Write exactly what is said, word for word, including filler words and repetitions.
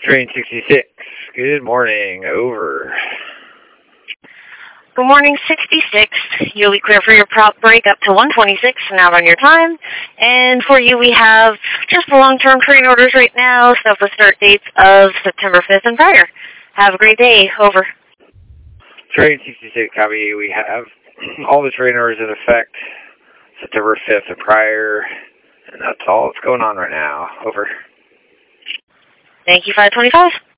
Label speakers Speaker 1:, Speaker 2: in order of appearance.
Speaker 1: Train sixty-six, good morning, over.
Speaker 2: Good morning, sixty-six. You'll be clear for your prop break up to one twenty-six and out on your time. And for you, we have just the long-term train orders right now, stuff with start dates of September fifth and prior. Have a great day. Over.
Speaker 1: Train sixty-six, copy. We have all the train orders in effect September fifth and prior, and that's all that's going on right now. Over.
Speaker 2: Thank you, five twenty-five.